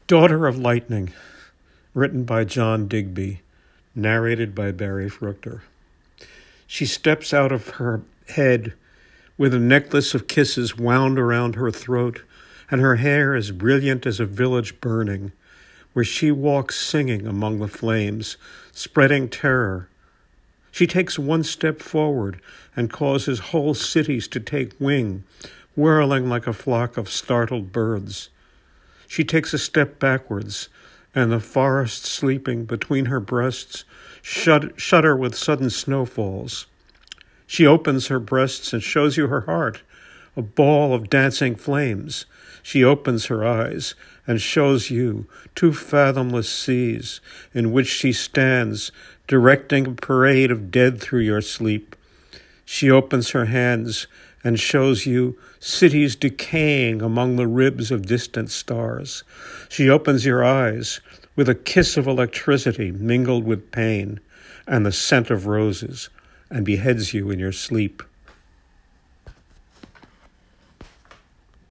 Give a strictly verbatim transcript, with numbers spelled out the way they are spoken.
Daughter of Lightning, written by John Digby, narrated by Barry Fruchter. She steps out of her head with a necklace of kisses wound around her throat, and her hair as brilliant as a village burning, where she walks singing among the flames, spreading terror. She takes one step forward and causes whole cities to take wing, whirling like a flock of startled birds. She takes a step backwards, and the forest sleeping between her breasts shud- shudder with sudden snowfalls. She opens her breasts and shows you her heart, a ball of dancing flames. She opens her eyes and shows you two fathomless seas in which she stands, directing a parade of dead through your sleep. She opens her hands and shows you cities decaying among the ribs of distant stars. She opens your eyes with a kiss of electricity mingled with pain and the scent of roses, and beheads you in your sleep.